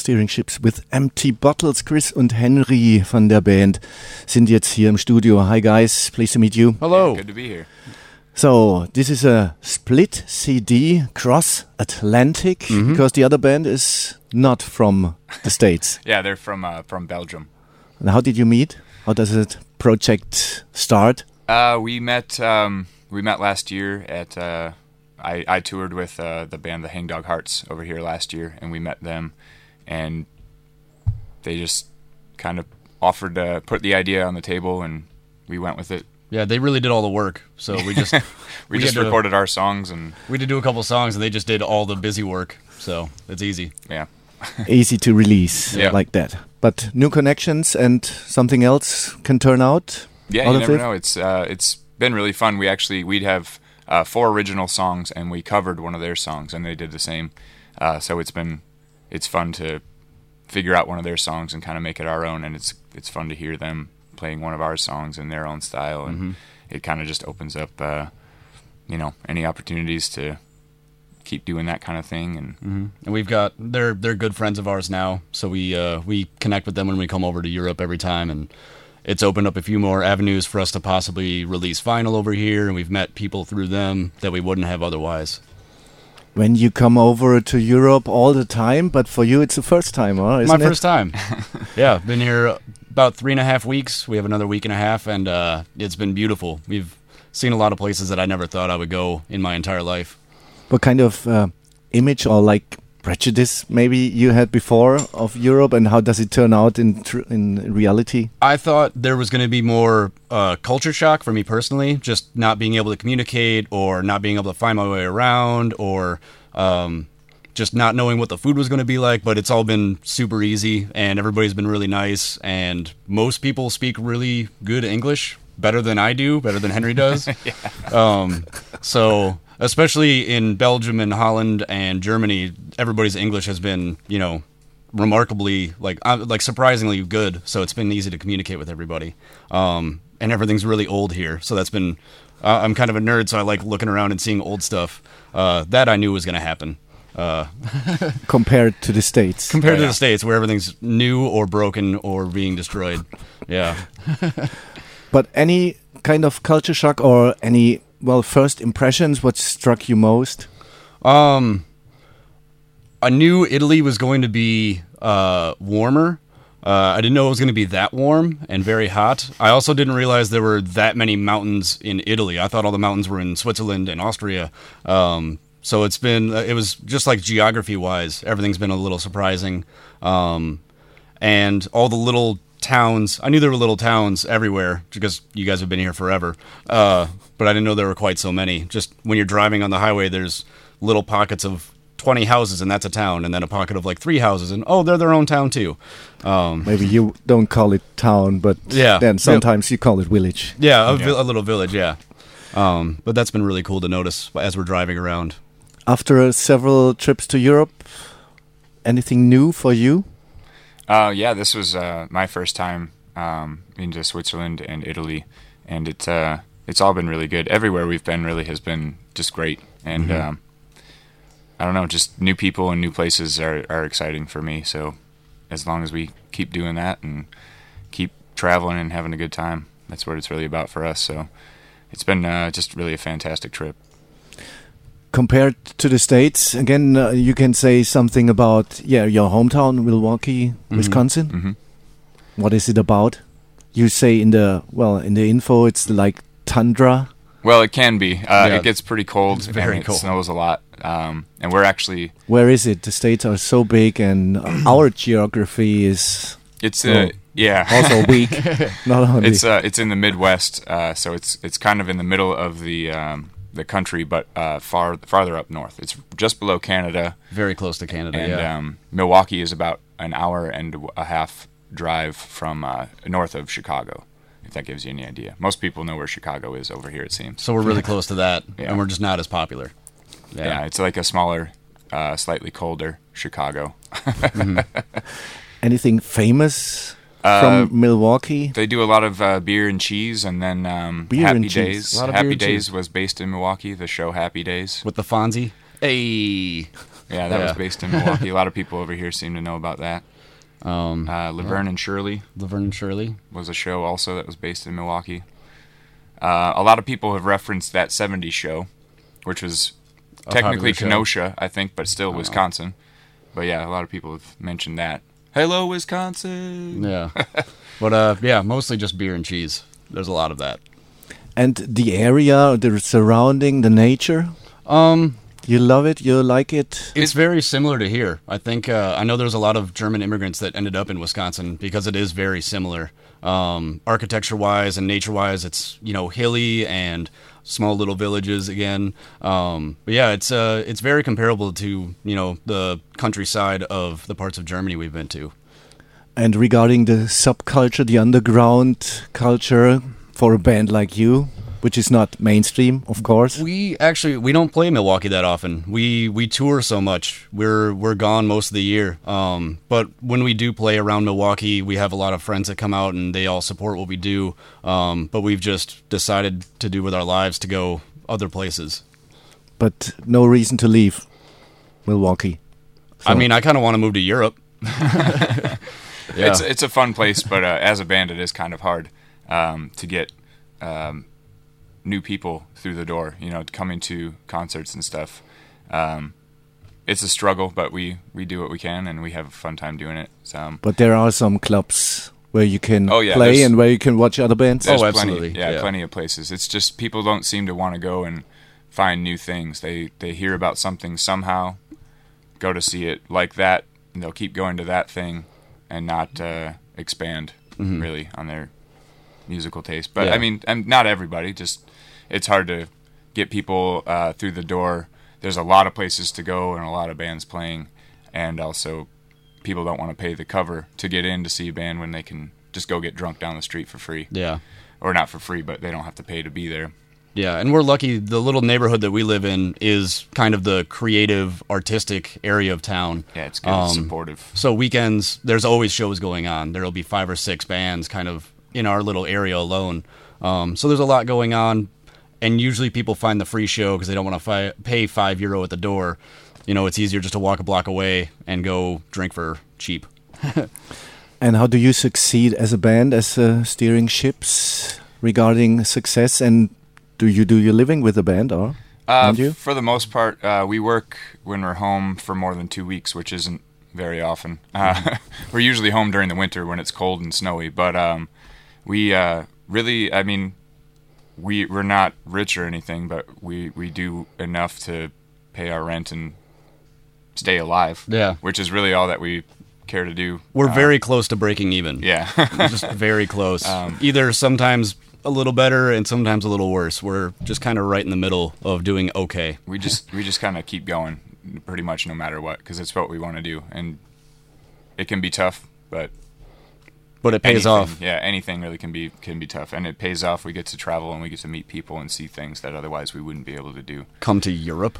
Steering Ships with Empty Bottles. Chris und Henry von der Band sind jetzt hier im Studio. Hi guys, pleased to meet you. Hello. Yeah, good to be here. So, this is a split CD, Cross Atlantic, because the other band is not from the States. Yeah, they're from Belgium. And how did you meet? How does the project start? We met last year at I toured with the band the Hangdog Hearts over here last year, and we met them, and they just kind of offered to put the idea on the table, and we went with it. Yeah, they really did all the work. So we just we just recorded our songs, and we did do a couple songs, and they just did all the busy work. So it's easy. Yeah. Easy to release Yeah. like that. But new connections and something else can turn out. Yeah, out you of never it? know. It's been really fun. We'd have 4 original songs, and we covered one of their songs, and they did the same. So it's fun to figure out one of their songs and kind of make it our own, and it's fun to hear them playing one of our songs in their own style, and it kind of just opens up, any opportunities to keep doing that kind of thing. And And we've got they're good friends of ours now. So we connect with them when we come over to Europe every time, and it's opened up a few more avenues for us to possibly release vinyl over here, and we've met people through them that we wouldn't have otherwise. When you come over to Europe all the time, but for you it's the first time, huh? Isn't My it? first time. Yeah, been here about 3.5 weeks. We have another week and a half, and it's been beautiful. We've seen a lot of places that I never thought I would go in my entire life. What kind of image or like prejudice maybe you had before of Europe, and how does it turn out in reality? I thought there was going to be more culture shock for me personally, just not being able to communicate or not being able to find my way around, or just not knowing what the food was going to be like, but it's all been super easy, and everybody's been really nice, and most people speak really good English, better than I do, better than Henry does. So especially in Belgium and Holland and Germany, everybody's English has been, remarkably, like surprisingly good. So it's been easy to communicate with everybody. And everything's really old here. So that's been, I'm kind of a nerd, so I like looking around and seeing old stuff. That I knew was going to happen. Compared to the States. Compared to the States, where everything's new or broken or being destroyed. Yeah. But any kind of culture shock or any, first impressions, what struck you most? I knew Italy was going to be warmer. I didn't know it was going to be that warm and very hot. I also didn't realize there were that many mountains in Italy. I thought all the mountains were in Switzerland and Austria. So it was just like geography-wise, everything's been a little surprising. And all the little towns, I knew there were little towns everywhere because you guys have been here forever. But I didn't know there were quite so many. Just when you're driving on the highway, there's little pockets of 20 houses, and that's a town, and then a pocket of like 3 houses, and they're their own town too. Maybe you don't call it town, but then sometimes you call it village. Yeah, a little village, yeah. But that's been really cool to notice as we're driving around. After several trips to Europe, anything new for you? Yeah, this was my first time into Switzerland and Italy, and it's all been really good. Everywhere we've been really has been just great, and I don't know, just new people and new places are exciting for me. So as long as we keep doing that and keep traveling and having a good time, that's what it's really about for us. So it's been just really a fantastic trip. Compared to the States, again, you can say something about your hometown, Milwaukee, Wisconsin. What is it about? You say in the info it's like tundra. Well, it can be. Yeah. It gets pretty cold. It's very and cold. It snows a lot. And we're actually... Where is it? The states are so big, and our geography is also weak. Not only It's in the Midwest, so it's kind of in the middle of the country, but farther up north. It's just below Canada. Very close to Canada, And Milwaukee is about an hour and a half drive from north of Chicago, if that gives you any idea. Most people know where Chicago is over here, it seems. So we're really close to that, Yeah. and we're just not as popular. Yeah, it's like a smaller, slightly colder Chicago. anything famous from Milwaukee. They do a lot of beer and cheese, and then Beer Happy and cheese. Days. A lot of beer Happy and Days cheese. was based in Milwaukee. The show Happy Days. With the Fonzie. Hey. Yeah, that was based in Milwaukee. A lot of people over here seem to know about that. Laverne and Shirley. Laverne and Shirley was a show also that was based in Milwaukee. A lot of people have referenced that 70s show, which was technically Kenosha, I think, but still Wisconsin. But yeah, a lot of people have mentioned that. Hello, Wisconsin! Yeah. But yeah, mostly just beer and cheese. There's a lot of that. And the area, the surrounding, the nature? You love it? You like it? It's very similar to here. I think, I know there's a lot of German immigrants that ended up in Wisconsin because it is very similar. Architecture-wise and nature-wise, it's, hilly and small little villages again. But yeah, it's very comparable to, the countryside of the parts of Germany we've been to. And regarding the subculture, the underground culture for a band like you, which is not mainstream, of course. We don't play Milwaukee that often. We tour so much. We're gone most of the year. But when we do play around Milwaukee, we have a lot of friends that come out and they all support what we do. But we've just decided to do with our lives to go other places. But no reason to leave Milwaukee. So. I mean, I kind of want to move to Europe. Yeah. It's a fun place, but as a band, it is kind of hard to get new people through the door, coming to concerts and stuff. It's a struggle, but we do what we can, and we have a fun time doing it. So. But there are some clubs where you can play and where you can watch other bands? Absolutely. Plenty of places. It's just people don't seem to want to go and find new things. They hear about something somehow, go to see it like that, and they'll keep going to that thing and not expand really on their musical taste. But I mean, not everybody. Just it's hard to get people through the door. There's a lot of places to go and a lot of bands playing, and also people don't want to pay the cover to get in to see a band when they can just go get drunk down the street for free. Yeah, or not for free, but they don't have to pay to be there. Yeah, and we're lucky. The little neighborhood that we live in is kind of the creative, artistic area of town. Yeah, it's good. It's supportive. So weekends, there's always shows going on. There'll be 5 or 6 bands kind of in our little area alone. So there's a lot going on, and usually people find the free show because they don't want to pay €5 at the door. It's easier just to walk a block away and go drink for cheap. And how do you succeed as a band, as steering ships regarding success? And do you do your living with a band, or don't you? For the most part, we work when we're home for more than 2 weeks, which isn't very often. We're usually home during the winter when it's cold and snowy, but we really, I mean, we're not rich or anything, but we do enough to pay our rent and stay alive. Yeah. Which is really all that we care to do. We're very close to breaking even. Yeah. Just very close. Either sometimes a little better and sometimes a little worse. We're just kind of right in the middle of doing okay. We just kind of keep going pretty much no matter what, because it's what we want to do, and it can be tough, but it pays off. Yeah, anything really can be tough, and it pays off. We get to travel and we get to meet people and see things that otherwise we wouldn't be able to do. Come to Europe,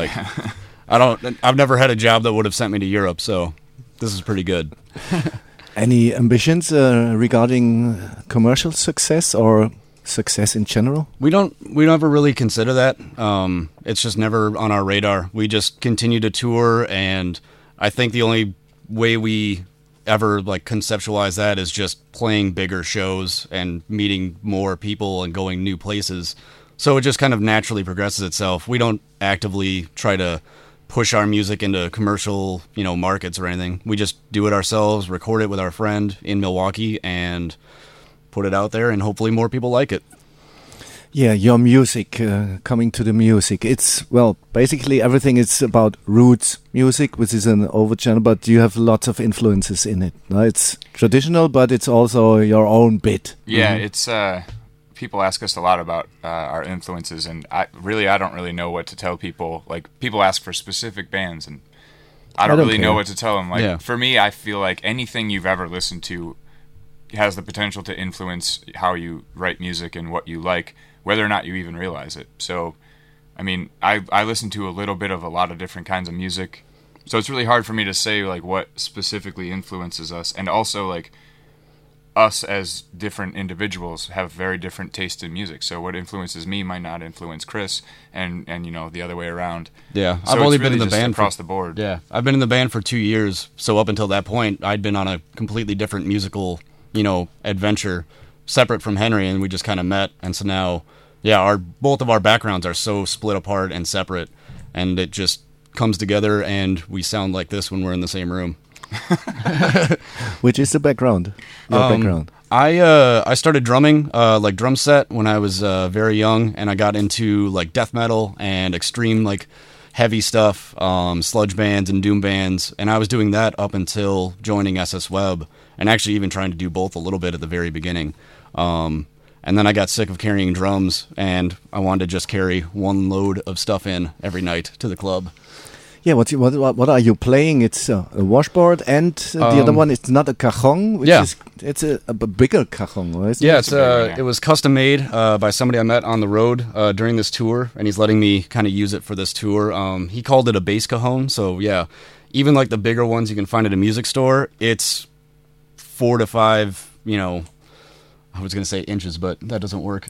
I've never had a job that would have sent me to Europe, so this is pretty good. Any ambitions regarding commercial success or success in general? We never really consider that. It's just never on our radar. We just continue to tour, and I think the only way we ever conceptualize that is just playing bigger shows and meeting more people and going new places. So it just kind of naturally progresses itself. We don't actively try to push our music into commercial, markets or anything. We just do it ourselves, record it with our friend in Milwaukee, and put it out there, and hopefully more people like it. Yeah, your music, coming to the music, it's, basically everything is about roots music, which is an overchannel, but you have lots of influences in it. No? It's traditional, but it's also your own bit. Yeah, it's... people ask us a lot about our influences, and I don't really know what to tell people. People ask for specific bands, and I don't really know what to tell them. For me, I feel like anything you've ever listened to has the potential to influence how you write music and what you like, whether or not you even realize it. So, I mean, I listen to a little bit of a lot of different kinds of music, so it's really hard for me to say what specifically influences us, and also us as different individuals have very different tastes in music. So what influences me might not influence Chris, and you know, the other way around. Yeah, So I've only it's been in really the just band across the board. Yeah, I've been in the band for 2 years. So up until that point, I'd been on a completely different musical, you know, adventure, separate from Henry, and we just kind of met. And so now, yeah, both of our backgrounds are so split apart and separate, and it just comes together, and we sound like this when we're in the same room. Which is the background? Your background. I started drumming, like drum set, when I was very young, and I got into like death metal and extreme like heavy stuff, sludge bands and doom bands, and I was doing that up until joining SS Web, and actually even trying to do both a little bit at the very beginning. And then I got sick of carrying drums, and I wanted to just carry one load of stuff in every night to the club. Yeah, what are you playing? It's a washboard, and the other one, it's not a cajon, which is it's a bigger cajon, right? Yeah, it was custom made by somebody I met on the road during this tour, and he's letting me kind of use it for this tour. He called it a bass cajon, so yeah, even like the bigger ones you can find at a music store, it's 4 to 5, you know, I was going to say inches, but that doesn't work.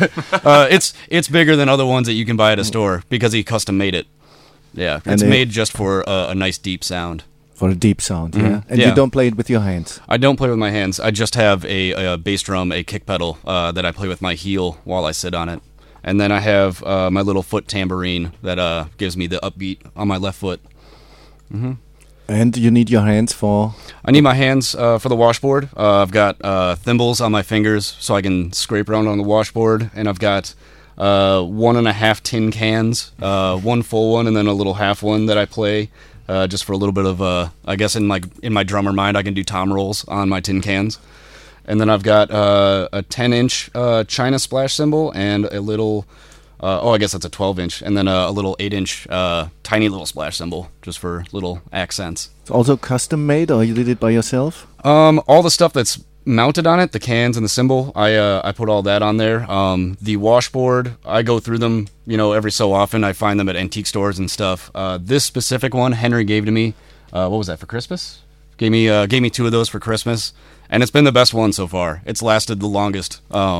It's bigger than other ones that you can buy at a store because he custom made it. Yeah, it's made just for a nice deep sound. For a deep sound, Mm-hmm. yeah. And you don't play it with your hands? I don't play with my hands. I just have a bass drum, a kick pedal that I play with my heel while I sit on it. And then I have my little foot tambourine that gives me the upbeat on my left foot. Mm-hmm. And you need your hands for? I need my hands for the washboard. I've got thimbles on my fingers so I can scrape around on the washboard. And I've got 1.5 tin cans, one full one and then a little half one that I play just for a little bit of I guess in my drummer mind I can do tom rolls on my tin cans. And then I've got a 10-inch China splash cymbal and a little I guess that's a 12-inch, and then a little 8-inch tiny little splash cymbal just for little accents. It's also custom made, or you did it by yourself? All the stuff that's mounted on it, the cans and the cymbal, I put all that on there. The washboard, I go through them, you know, every so often. I find them at antique stores and stuff. This specific one Henry gave to me. What was that, for Christmas? Gave me 2 of those for Christmas, and it's been the best one so far. It's lasted the longest.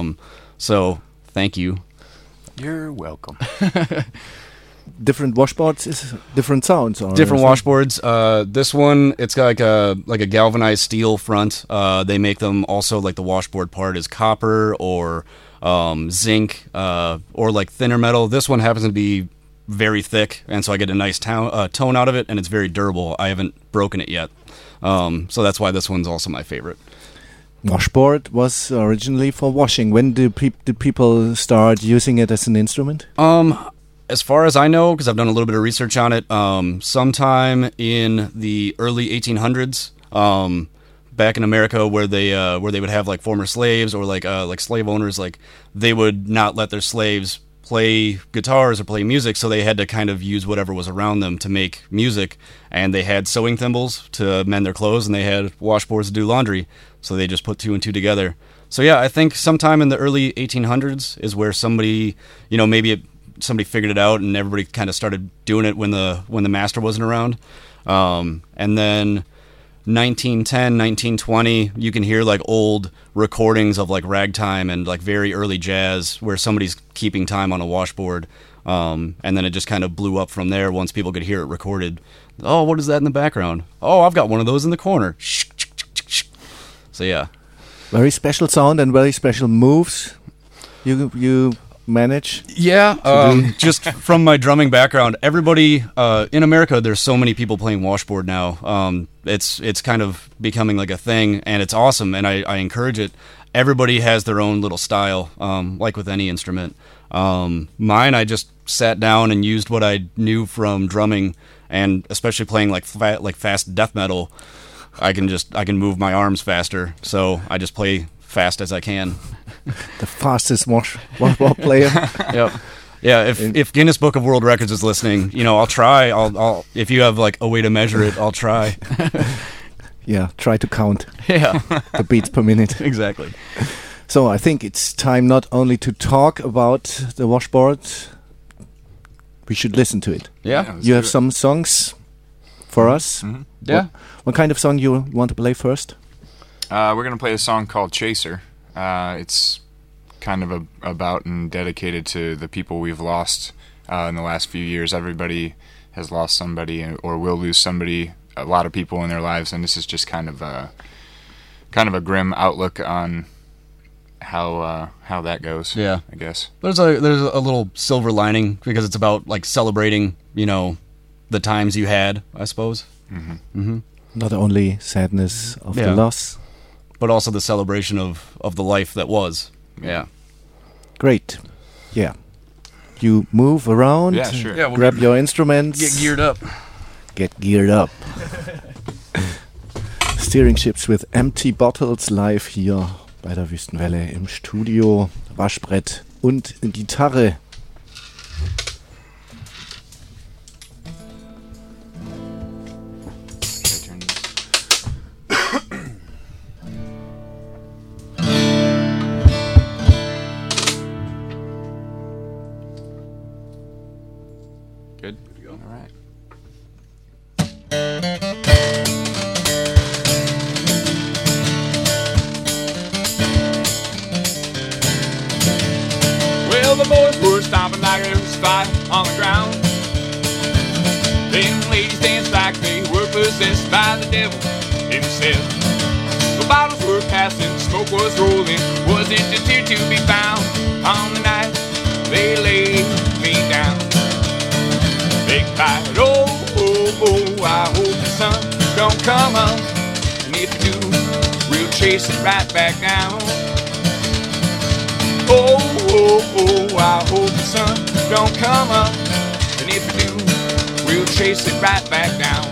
So thank you. You're welcome. Different washboards is different sounds, or different washboards. This one, it's got like a galvanized steel front. They make them also like the washboard part is copper or zinc or like thinner metal. This one happens to be very thick, and so I get a nice tone out of it, and it's very durable. I haven't broken it yet, so that's why this one's also my favorite. Washboard was originally for washing. When do people start using it as an instrument? As far as I know, because I've done a little bit of research on it, sometime in the early 1800s, back in America, where they would have like former slaves or like slave owners, like they would not let their slaves play guitars or play music, so they had to kind of use whatever was around them to make music. And they had sewing thimbles to mend their clothes, and they had washboards to do laundry, so they just put 2 and 2 together. So yeah, I think sometime in the early 1800s is where somebody, you know, somebody figured it out, and everybody kind of started doing it when the master wasn't around. And then 1910, 1920, you can hear like old recordings of like ragtime and like very early jazz where somebody's keeping time on a washboard. And then it just kind of blew up from there once people could hear it recorded. Oh, what is that in the background? Oh, I've got one of those in the corner. So yeah. Very special sound and very special moves. You manage? Yeah, just from my drumming background, everybody in America, there's so many people playing washboard now. It's kind of becoming like a thing, and it's awesome, and I encourage it. Everybody has their own little style, like with any instrument. Mine, I just sat down and used what I knew from drumming, and especially playing like fast death metal. I can move my arms faster, so I just play fast as I can. The fastest washboard player. Yep. Yeah, if Guinness Book of World Records is listening, you know, I'll try. I'll if you have like a way to measure it, I'll try. Yeah, try to count. Yeah, the beats per minute. Exactly. So I think it's time not only to talk about the washboard, we should listen to it. Yeah. You have some songs for us. Mm-hmm. Yeah. What kind of song you want to play first? We're going to play a song called Chaser. It's kind of about and dedicated to the people we've lost in the last few years. Everybody has lost somebody or will lose somebody, a lot of people in their lives, and this is just kind of a grim outlook on how that goes. Yeah, I guess there's a little silver lining because it's about like celebrating, the times you had, I suppose. Mm-hmm. Mm-hmm. Not only sadness of the loss, but also the celebration of the life that was. Yeah. Great. Yeah. You move around. Yeah, sure. Yeah, grab your instruments. Get geared up. Get geared up. Steering Ships with Empty Bottles live hier bei der Wüstenwelle im Studio. Waschbrett und Gitarre. Good. All right. Well, the boys were stomping like there was fire on the ground. Them ladies danced like they were possessed by the devil himself. The bottles were passing, smoke was rolling. Wasn't a tear to be found on the night they laid me down. They cried, oh, oh, oh, I hope the sun don't come up. And if you do, we'll chase it right back down. Oh, oh, oh, I hope the sun don't come up. And if you do, we'll chase it right back down.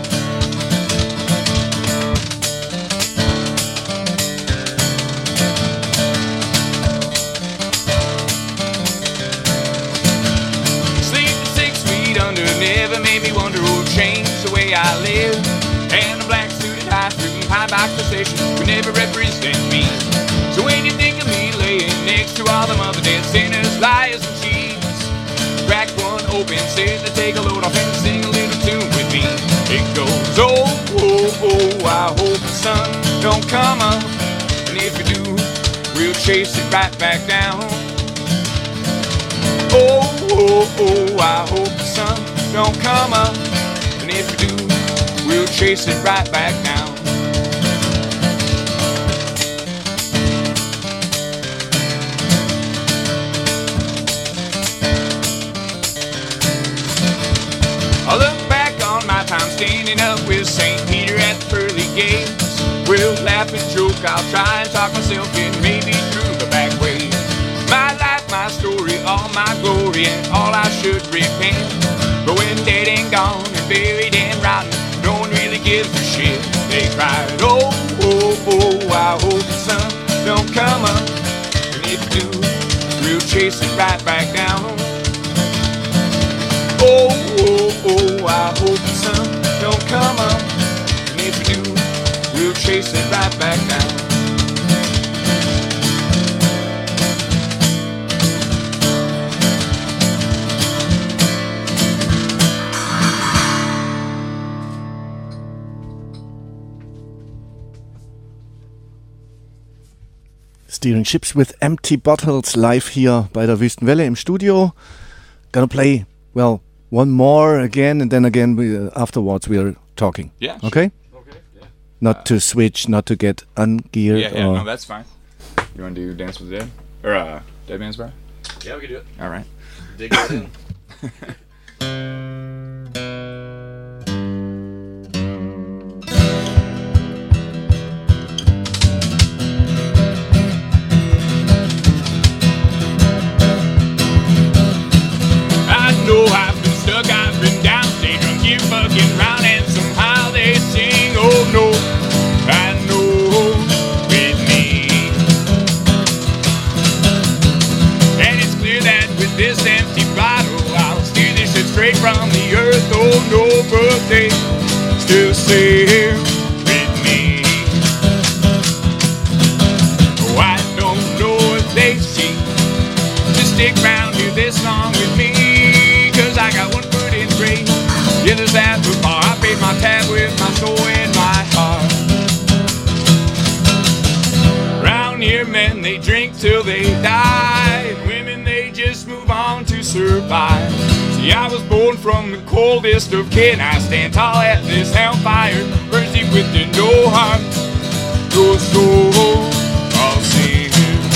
Never made me wonder who changed the way I live. And the black suited high fruit and high box procession would never represent me. So when you think of me laying next to all them other dead sinners, liars and cheats, crack one open, sit to take a load off and sing a little tune with me. It goes, oh, oh, oh, I hope the sun don't come up. And if you do, we'll chase it right back down. Oh, oh, oh, I hope the sun don't come up. And if you do, we'll chase it right back down. I look back on my time standing up with St. Peter at the pearly gates. We'll laugh and joke, I'll try and talk myself in, maybe through the back way. My life, my story, all my glory, and all I should repent. Going dead and gone and buried and rotten, no one really gives a shit. They cried, oh, oh, oh, I hope the sun don't come up. And if you do, we'll chase it right back down. Oh, oh, oh, I hope the sun don't come up. And if you do, we'll chase it right back down. Steering Ships with Empty Bottles live hier bei der Wüstenwelle im Studio. Gonna play, well, one more again, and then again afterwards we're talking. Yeah. Okay? Okay, yeah. Not to switch, not to get ungeared. Yeah, no, that's fine. You want to do Dance with the Dead? Or Dead Man's Bar? Yeah, we can do it. All right. Dig it in. know I've been stuck, I've been down, stay drunk, you fucking round, and somehow they sing, oh no, I know with me. And it's clear that with this empty bottle, I'll steer this they drink till they die. Women, they just move on to survive. See, I was born from the coldest of kin. I stand tall at this hellfire, mercy with the no heart, no soul. I'll sing.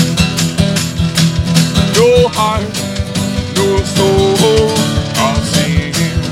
No heart, no soul. I'll sing.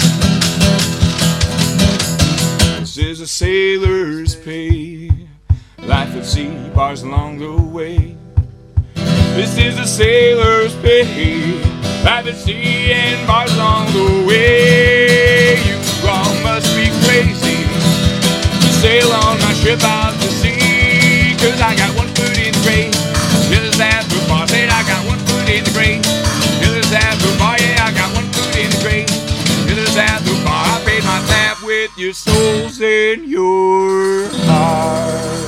This is a sailor's pay. Life at sea, bars along the way. This is a sailor's pay. Life at sea and bars along the way. You all must be crazy to sail on my ship out to sea. 'Cause I got one foot in the grave, the other's at the bar. Said I got one foot in the grave, the other's at the bar. Yeah, I got one foot in the grave, the other's at the bar. I paid my tab with your souls in your heart.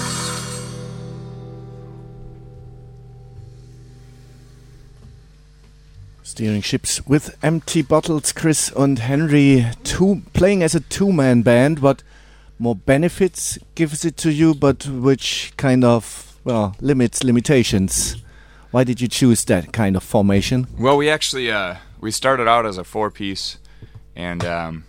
Steering Ships with Empty Bottles, Chris and Henry, playing as a two-man band. What more benefits gives it to you, but which kind of, limitations? Why did you choose that kind of formation? Well, we actually, we started out as a four-piece, and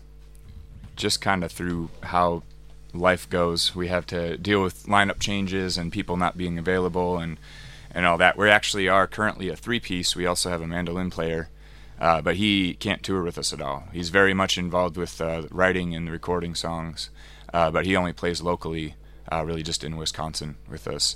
just kind of through how life goes, we have to deal with lineup changes and people not being available and all that. We actually are currently a three-piece. We also have a mandolin player, but he can't tour with us at all. He's very much involved with writing and recording songs, but he only plays locally, really just in Wisconsin with us.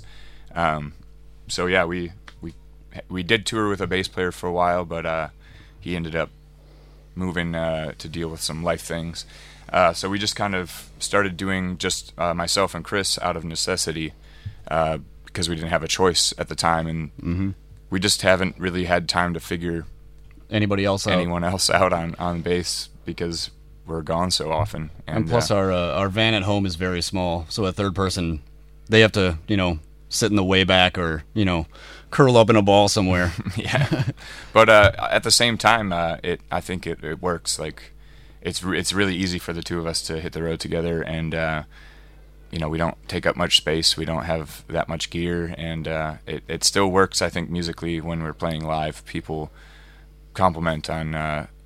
So yeah, we did tour with a bass player for a while, but he ended up moving to deal with some life things. So we just kind of started doing just myself and Chris out of necessity, because we didn't have a choice at the time, and we just haven't really had time to figure anyone else out on bass because we're gone so often. And plus our van at home is very small, so a third person, they have to, sit in the way back or, curl up in a ball somewhere. Yeah. But at the same time, I think it works. Like, it's really easy for the two of us to hit the road together, and we don't take up much space. We don't have that much gear, and it still works. I think musically when we're playing live, people compliment on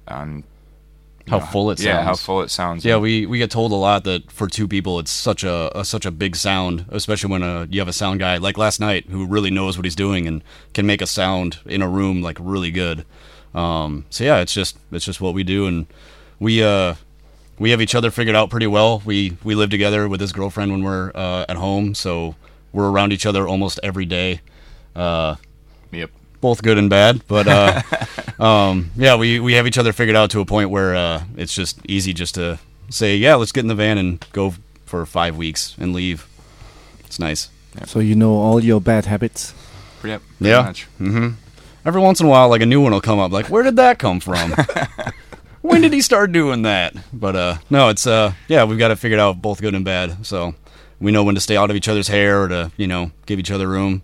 how full it sounds. Yeah, how full it sounds. Yeah, we get told a lot that for two people, it's such a big sound, especially when you have a sound guy like last night who really knows what he's doing and can make a sound in a room like really good. So yeah, it's just what we do, and we have each other figured out pretty well. We live together with his girlfriend when we're at home, so we're around each other almost every day. Yep. Both good and bad, but yeah, we have each other figured out to a point where it's just easy just to say, yeah, let's get in the van and go for 5 weeks and leave. It's nice. Yep. So you know all your bad habits? Yep. Yeah. Much. Mm-hmm. Every once in a while, like a new one will come up. Like, where did that come from? When did he start doing that? But no, it's yeah, we've got it figured out, both good and bad. So we know when to stay out of each other's hair or to give each other room.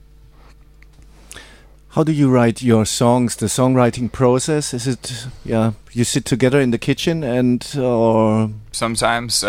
How do you write your songs? The songwriting process, is it you sit together in the kitchen and or sometimes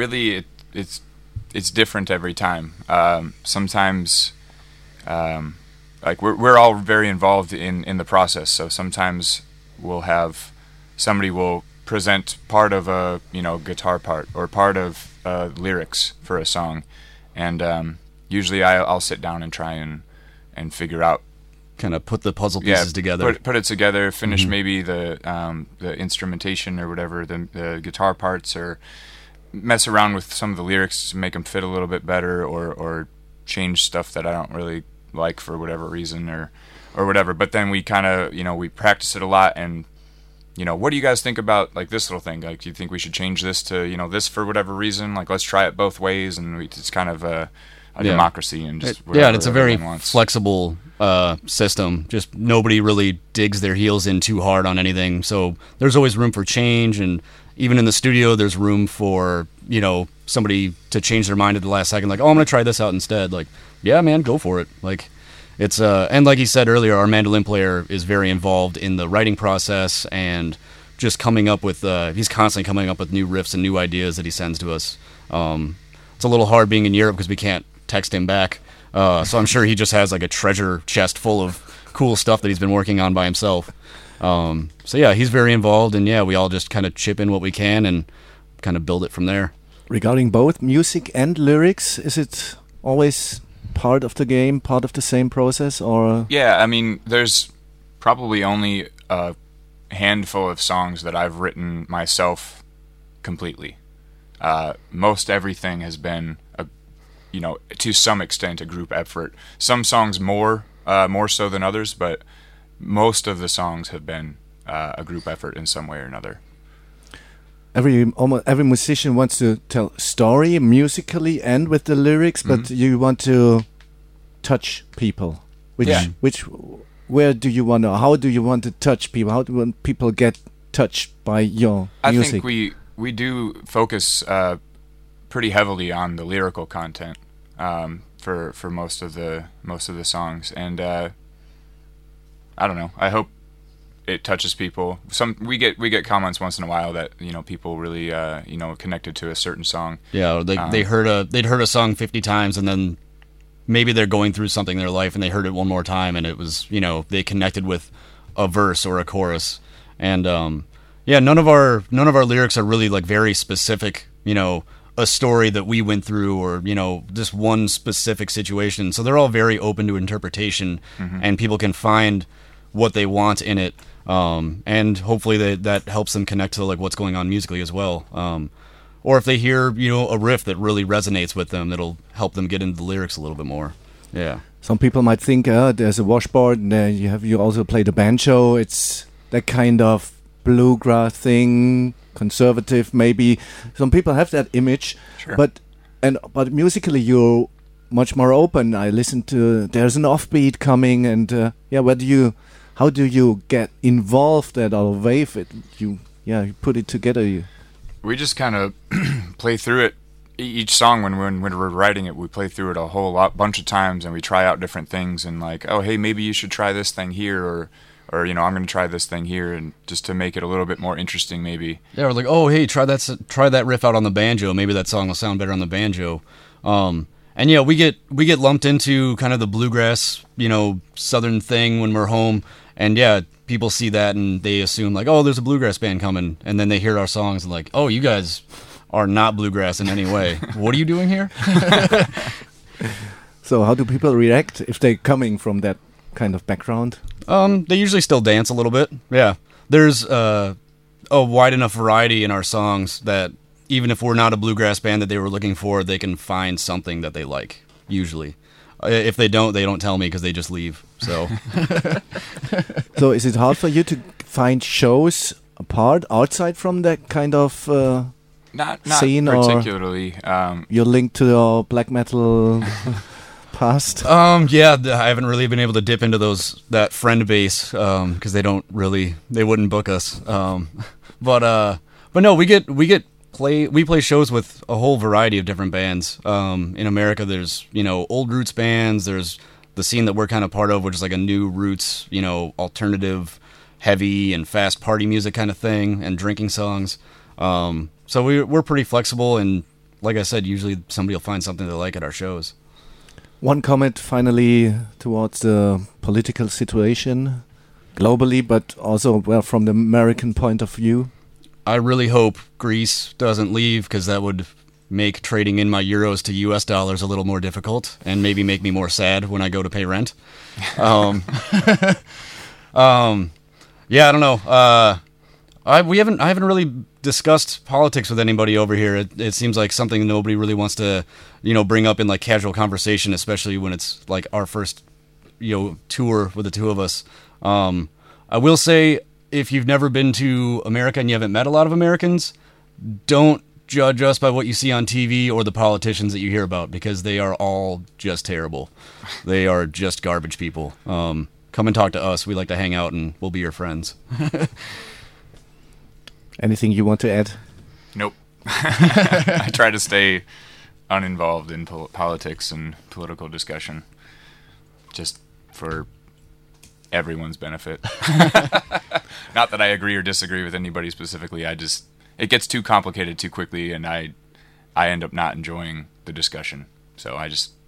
it's different every time. Sometimes like we're all very involved in the process, so sometimes we'll have somebody will present part of a guitar part or part of lyrics for a song, and usually I'll sit down and try and figure out, kind of put the puzzle pieces together. Put it together, finish maybe the instrumentation or whatever, the guitar parts, or mess around with some of the lyrics to make them fit a little bit better, or change stuff that I don't really like for whatever reason or whatever. But then we kind of we practice it a lot, and what do you guys think about like this little thing? Like, do you think we should change this to this for whatever reason? Like, let's try it both ways, and it's kind of a democracy, and just and it's a very flexible system. Just nobody really digs their heels in too hard on anything, so there's always room for change. And even in the studio, there's room for somebody to change their mind at the last second, like, oh, I'm gonna try this out instead. Like, yeah, man, go for it. Like, it's and like he said earlier, our mandolin player is very involved in the writing process and just coming up with he's constantly coming up with new riffs and new ideas that he sends to us. It's a little hard being in Europe because we can't text him back, So I'm sure he just has like a treasure chest full of cool stuff that he's been working on by himself. So yeah, he's very involved, and yeah, we all just kind of chip in what we can and kind of build it from there. Regarding both music and lyrics, is it always part of the game, part of the same process, or? Yeah, I mean, there's probably only a handful of songs that I've written myself completely. Most everything has been, to some extent, a group effort. Some songs more so than others, but most of the songs have been a group effort in some way or another. Almost every musician wants to tell a story musically and with the lyrics, but you want to touch people. Where do you want to? How do you want to touch people? How do you want people get touched by your music? I think we do focus pretty heavily on the lyrical content for most of the songs, and I don't know. I hope it touches people. We get comments once in a while that people really connected to a certain song. Yeah, they'd heard a song 50 times, and then maybe they're going through something in their life and they heard it one more time, and it was they connected with a verse or a chorus. And none of our lyrics are really like very specific, a story that we went through or just one specific situation. So they're all very open to interpretation, and people can find what they want in it. And hopefully that helps them connect to like what's going on musically as well. Or if they hear, a riff that really resonates with them, that'll help them get into the lyrics a little bit more. Yeah. Some people might think there's a washboard and you also play the banjo. It's that kind of bluegrass thing, conservative maybe. Some people have that image. Sure. But musically you're much more open. I listen to there's an offbeat coming, and how do you get involved at or wave it? You put it together. We just kind of play through it. Each song, when we're writing it, we play through it a bunch of times, and we try out different things. And like, oh, hey, maybe you should try this thing here, or I'm going to try this thing here, and just to make it a little bit more interesting, maybe. Yeah, we're like, oh, hey, try that riff out on the banjo. Maybe that song will sound better on the banjo. And yeah, we get lumped into kind of the bluegrass, southern thing when we're home. And yeah, people see that and they assume like, oh, there's a bluegrass band coming. And then they hear our songs and like, oh, you guys are not bluegrass in any way. What are you doing here? So how do people react if they're coming from that kind of background? They usually still dance a little bit. Yeah. There's a wide enough variety in our songs that even if we're not a bluegrass band that they were looking for, they can find something that they like, usually. If they don't tell me because they just leave. So, So is it hard for you to find shows outside from that kind of not scene, particularly? You're linked to your black metal past? Yeah, I haven't really been able to dip into that friend base because they wouldn't book us. But no, we play shows with a whole variety of different bands. In America, there's, old roots bands. There's the scene that we're kind of part of, which is like a new roots, alternative, heavy and fast party music kind of thing, and drinking songs. So we're pretty flexible, and like I said, usually somebody will find something they like at our shows. One comment finally towards the political situation globally, but also from the American point of view. I really hope Greece doesn't leave, because that would make trading in my euros to US dollars a little more difficult, and maybe make me more sad when I go to pay rent. Yeah, I don't know. I haven't really discussed politics with anybody over here. It seems like something nobody really wants to, bring up in like casual conversation, especially when it's like our first, tour with the two of us. I will say, if you've never been to America and you haven't met a lot of Americans, don't judge us by what you see on TV or the politicians that you hear about, because they are all just terrible. They are just garbage people. Come and talk to us. We like to hang out, and we'll be your friends. Anything you want to add? Nope. I try to stay uninvolved in politics and political discussion, just for everyone's benefit. Not that I agree or disagree with anybody specifically. It gets too complicated too quickly, and I end up not enjoying the discussion. So I just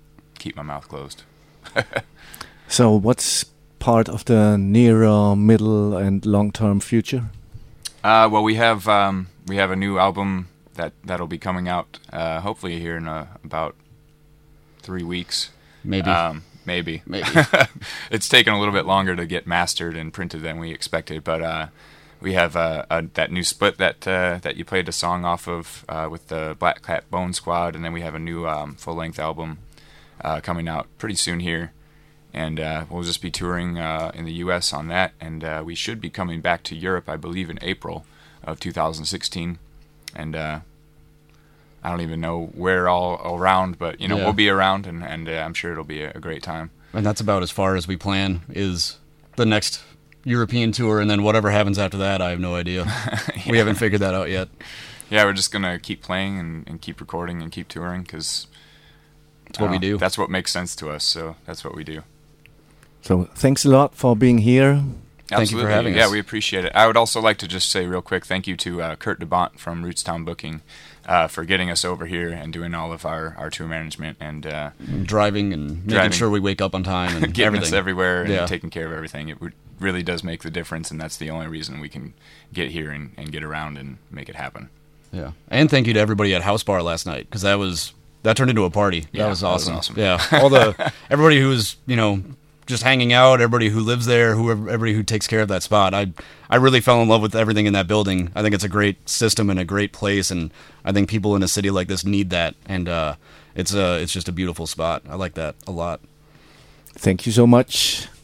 keep my mouth closed. So what's part of the near, middle, and long-term future? Well, we have a new album that'll be coming out hopefully here in about 3 weeks. Maybe. Maybe. It's taken a little bit longer to get mastered and printed than we expected, but we have that new split that you played a song off of with the Black Cat Bone Squad, and then we have a new full-length album coming out pretty soon here, and we'll just be touring in the U.S. on that, and we should be coming back to Europe, I believe, in April of 2016, and I don't even know where all around, but we'll be around, and I'm sure it'll be a great time. And that's about as far as we plan is the next European tour, and then whatever happens after that, I have no idea. Yeah. We haven't figured that out yet. Yeah, we're just gonna keep playing and keep recording and keep touring because that's what we do. That's what makes sense to us, so that's what we do. So thanks a lot for being here. Absolutely. Thank you for having us. Yeah, we appreciate it. I would also like to just say real quick thank you to Kurt DeBont from Rootstown Booking for getting us over here and doing all of our tour management and driving and making sure we wake up on time and getting everything. us everywhere and taking care of everything. It really does make the difference, and that's the only reason we can get here and get around and make it happen. Yeah, and thank you to everybody at House Bar last night because that turned into a party. Yeah, that was awesome. That was awesome. Yeah, everybody who was just hanging out, everybody who lives there, everybody who takes care of that spot. I really fell in love with everything in that building. I think it's a great system and a great place, and I think people in a city like this need that. And it's just a beautiful spot. I like that a lot. Thank you so much.